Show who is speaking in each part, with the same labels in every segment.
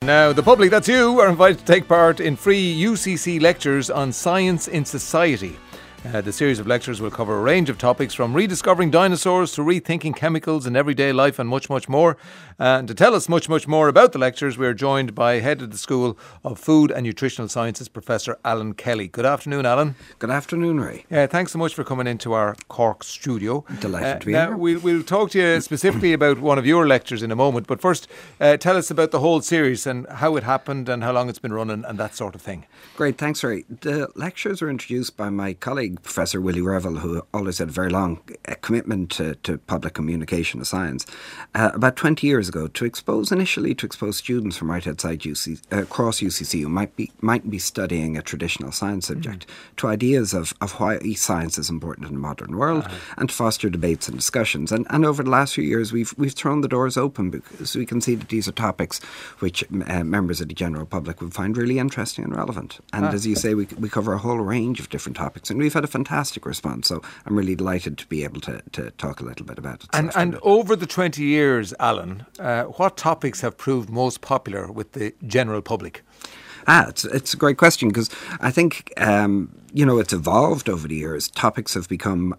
Speaker 1: Now, the public, that's you, are invited to take part in free UCC lectures on science in society. The series of lectures will cover a range of topics from rediscovering dinosaurs to rethinking chemicals in everyday life and much, much more. And to tell us much, much more about the lectures, we are joined by Head of the School of Food and Nutritional Sciences, Professor Alan Kelly. Good afternoon, Alan.
Speaker 2: Good afternoon, Ray.
Speaker 1: Thanks so much for coming into our Cork studio.
Speaker 2: Delighted to be
Speaker 1: here.
Speaker 2: here.
Speaker 1: We'll talk to you specifically about one of your lectures in a moment, but first tell us about the whole series and how it happened and how long it's been running and that sort of thing.
Speaker 2: Great, thanks, Ray. The lectures were introduced by my colleague, Professor Willie Revel, who always had a very long commitment to public communication of science, about 20 years ago, to expose students from right outside across UCC who might be studying a traditional science subject to ideas of why science is important in the modern world and to foster debates and discussions. And over the last few years, we've thrown the doors open because we can see that these are topics which members of the general public would find really interesting and relevant. And as you say, we cover a whole range of different topics, and we've had a fantastic response. So I'm really delighted to be able to talk a little bit about it.
Speaker 1: And over the 20 years, Alan, what topics have proved most popular with the general public?
Speaker 2: It's a great question because I think, it's evolved over the years. Topics have become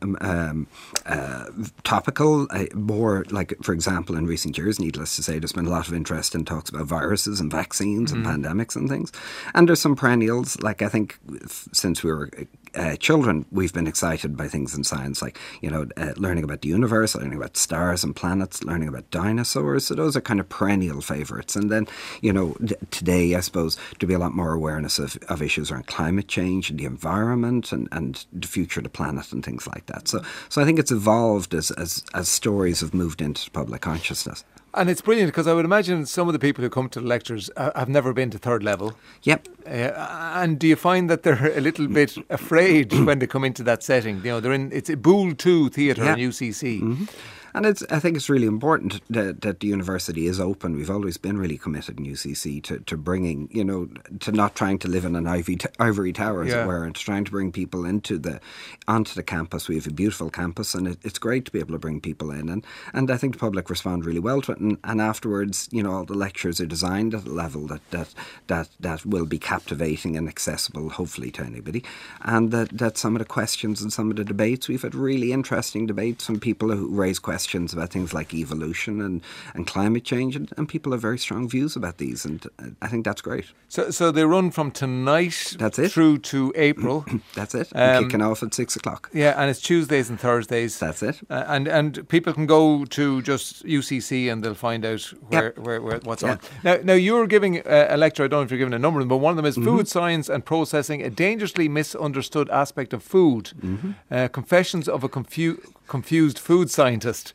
Speaker 2: topical, more like, for example, in recent years, needless to say, there's been a lot of interest in talks about viruses and vaccines and pandemics and things. And there's some perennials, like I think since we were children, we've been excited by things in science, like, learning about the universe, learning about stars and planets, learning about dinosaurs. So those are kind of perennial favourites. And then, today, I suppose, there'll be a lot more awareness of issues around climate change and the environment and the future of the planet and things like that. So I think it's evolved as stories have moved into public consciousness.
Speaker 1: And it's brilliant because I would imagine some of the people who come to the lectures have never been to third level.
Speaker 2: Yep.
Speaker 1: And do you find that they're a little bit afraid when they come into that setting? It's a Boole 2 theatre in UCC. Mm-hmm.
Speaker 2: And I think it's really important that the university is open. We've always been really committed in UCC to bringing, to not trying to live in an ivory tower, as it were, and to trying to bring people onto the campus. We have a beautiful campus, and it's great to be able to bring people in. And I think the public respond really well to it. And afterwards, all the lectures are designed at a level that will be captivating and accessible, hopefully, to anybody. And that some of the questions and some of the debates, we've had really interesting debates from people who raise questions about things like evolution and climate change, and people have very strong views about these, and I think that's great.
Speaker 1: So they run from tonight through to April.
Speaker 2: That's it. Kicking off at 6 o'clock.
Speaker 1: Yeah, and it's Tuesdays and Thursdays.
Speaker 2: That's it.
Speaker 1: And people can go to just UCC and they'll find out where what's on. Now you're giving a lecture, I don't know if you're giving a number of them, but one of them is Food Science and Processing, a dangerously misunderstood aspect of food. Confessions of a confused food scientist.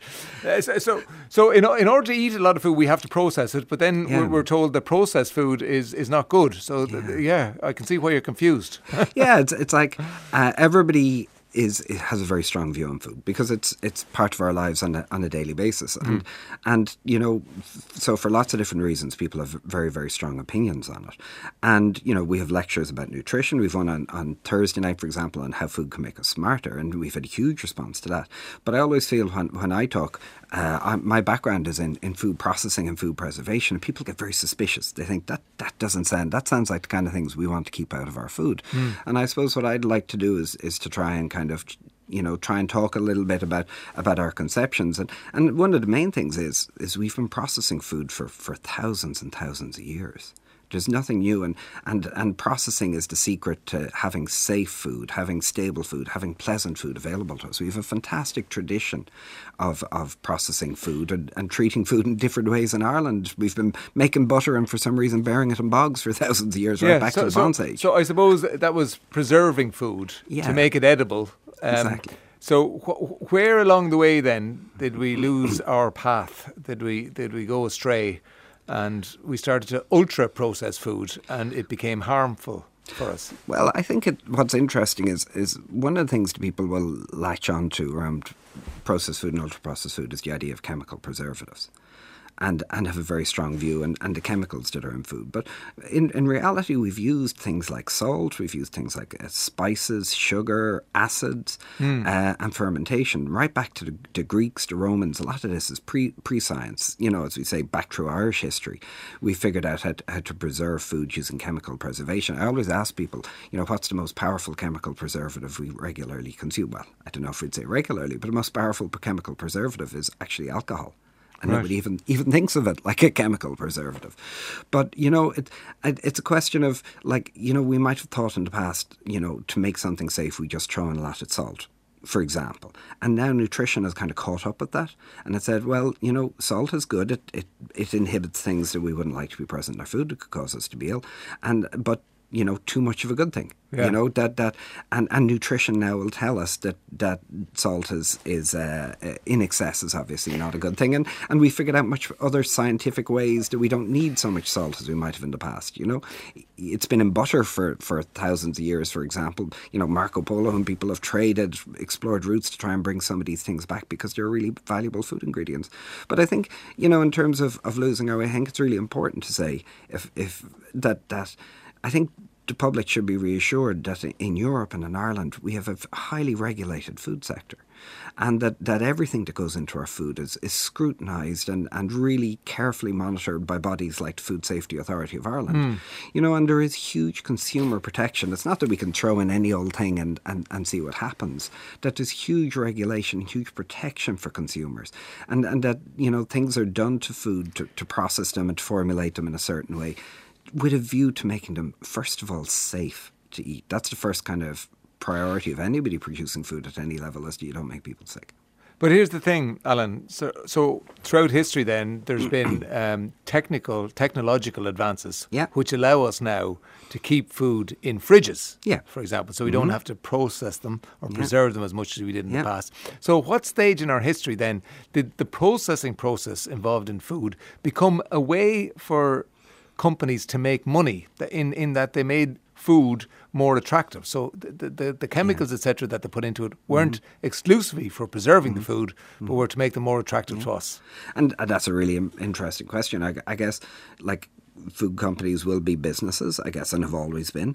Speaker 1: So in order to eat a lot of food, we have to process it, but then we're told that processed food is not good. So I can see why you're confused.
Speaker 2: It's like everybody has a very strong view on food because it's part of our lives on a daily basis, and so for lots of different reasons, people have very, very strong opinions on it. And we have lectures about nutrition. We've one on Thursday night, for example, on how food can make us smarter, and we've had a huge response to that. But I always feel when I talk, my background is in food processing and food preservation, and people get very suspicious. They think that sounds like the kind of things we want to keep out of our food. And I suppose what I'd like to do is to try and kind of try and talk a little bit about our conceptions. And one of the main things is we've been processing food for thousands and thousands of years. There's nothing new, and processing is the secret to having safe food, having stable food, having pleasant food available to us. We have a fantastic tradition of processing food and treating food in different ways in Ireland. We've been making butter and for some reason burying it in bogs for thousands of years, right back to the Bronze Age.
Speaker 1: So I suppose that was preserving food to make it edible.
Speaker 2: Exactly.
Speaker 1: So where along the way then did we lose our path? Did we go astray? And we started to ultra-process food, and it became harmful for us.
Speaker 2: Well, I think what's interesting is one of the things that people will latch on to around processed food and ultra-processed food is the idea of chemical preservatives. and have a very strong view and the chemicals that are in food. But in reality, we've used things like salt, we've used things like spices, sugar, acids, and fermentation. Right back to the Greeks, the Romans, a lot of this is pre-science. As we say, back through Irish history, we figured out how to preserve food using chemical preservation. I always ask people, what's the most powerful chemical preservative we regularly consume? Well, I don't know if we'd say regularly, but the most powerful chemical preservative is actually alcohol. And nobody even thinks of it like a chemical preservative. But, it's a question of, we might have thought in the past, to make something safe, we just throw in a lot of salt, for example. And now nutrition has kind of caught up with that. And it said, well, salt is good. It inhibits things that we wouldn't like to be present in our food. It could cause us to be ill. But too much of a good thing. Yeah. And nutrition now will tell us that salt is in excess is obviously not a good thing. And we figured out much other scientific ways that we don't need so much salt as we might have in the past. It's been in butter for thousands of years, for example. Marco Polo and people have explored routes to try and bring some of these things back because they're really valuable food ingredients. But I think, in terms of losing our way, I think it's really important to say if that I think the public should be reassured that in Europe and in Ireland we have a highly regulated food sector, and that everything that goes into our food is scrutinised and really carefully monitored by bodies like the Food Safety Authority of Ireland. And there is huge consumer protection. It's not that we can throw in any old thing and see what happens. That there's huge regulation, huge protection for consumers, and that things are done to food to process them and to formulate them in a certain way, with a view to making them, first of all, safe to eat. That's the first kind of priority of anybody producing food at any level, is that you don't make people sick.
Speaker 1: But here's the thing, Alan. So throughout history then, there's been technological advances which allow us now to keep food in fridges, for example, so we don't have to process them or preserve them as much as we did in the past. So what stage in our history then did the processing process involved in food become a way for companies to make money in that they made food more attractive? So the chemicals, etc., that they put into it weren't exclusively for preserving the food, but were to make them more attractive to us.
Speaker 2: And that's a really interesting question. I guess, food companies will be businesses, I guess, and have always been.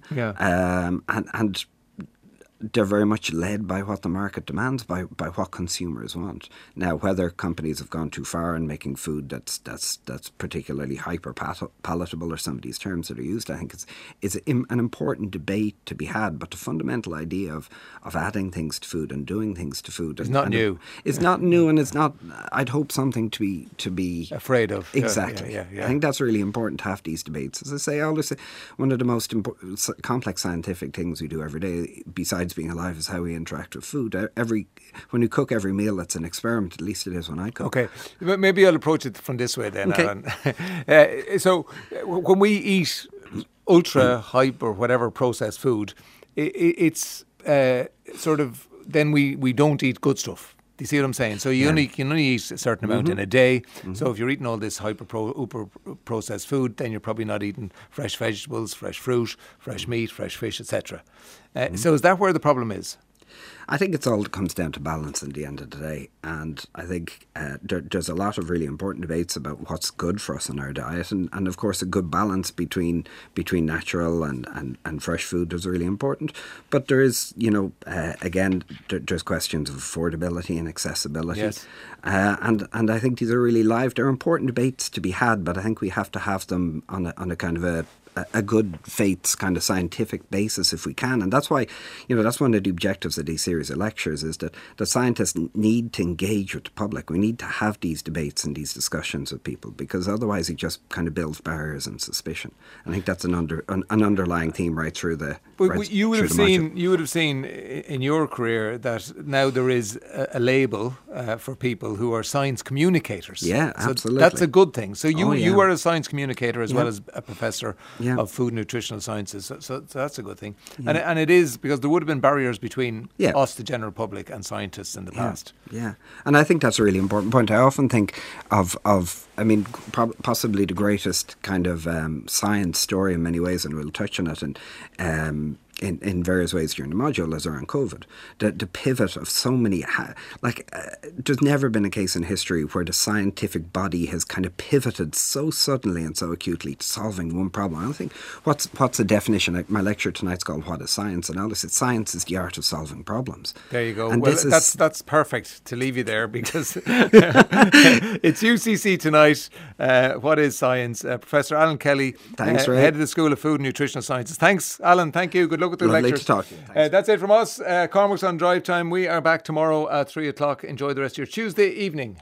Speaker 2: And they're very much led by what the market demands, by what consumers want. Now, whether companies have gone too far in making food that's particularly hyper palatable, or some of these terms that are used, I think is an important debate to be had. But the fundamental idea of adding things to food and doing things to food
Speaker 1: is not new.
Speaker 2: It's not new, and it's not, I'd hope, something to be
Speaker 1: afraid of.
Speaker 2: Exactly. I think that's really important to have these debates. As I always say, one of the most complex scientific things we do every day, besides being alive, is how we interact with food. When you cook every meal, it's an experiment. At least it is when I cook.
Speaker 1: Okay, maybe I'll approach it from this way then, Alan. So when we eat ultra hype or whatever processed food, it's sort of, then we don't eat good stuff. Do you see what I'm saying? So you can only eat a certain amount in a day. So if you're eating all this uber processed food, then you're probably not eating fresh vegetables, fresh fruit, fresh meat, fresh fish, etc. So is that where the problem is?
Speaker 2: I think it's all comes down to balance in the end of the day, and I think there's a lot of really important debates about what's good for us in our diet, and of course a good balance between natural and fresh food is really important. But there is, again, there's questions of affordability and accessibility, and I think these are really live. They're important debates to be had, but I think we have to have them on a kind of a good faith kind of scientific basis if we can. And that's why, that's one of the objectives of these series of lectures, is that the scientists need to engage with the public. We need to have these debates and these discussions with people, because otherwise it just kind of builds barriers and suspicion. I think that's an underlying theme right through the
Speaker 1: you would have seen in your career that now there is a label for people who are science communicators.
Speaker 2: Yeah,
Speaker 1: so
Speaker 2: absolutely.
Speaker 1: That's a good thing. So you are a science communicator as well as a professor of food and nutritional sciences. So that's a good thing. And it is, because there would have been barriers between us, the general public, and scientists in the past.
Speaker 2: Yeah, and I think that's a really important point. I often think of possibly the greatest kind of science story in many ways, and we'll touch on it, and in various ways during the module is around COVID. The pivot of so many, there's never been a case in history where the scientific body has kind of pivoted so suddenly and so acutely to solving one problem. I don't think, what's the definition? Like my lecture tonight's called What is Science? And Alice said science is the art of solving problems.
Speaker 1: There you go. And well, that's perfect to leave you there, because it's UCC tonight. What is Science? Professor Alan Kelly,
Speaker 2: thanks, Ray.
Speaker 1: Head of the School of Food and Nutritional Sciences. Thanks, Alan. Thank you. Good luck with the lectures.
Speaker 2: To talk to you.
Speaker 1: That's it from us. Cormac's on Drive Time. We are back tomorrow at 3 o'clock. Enjoy the rest of your Tuesday evening.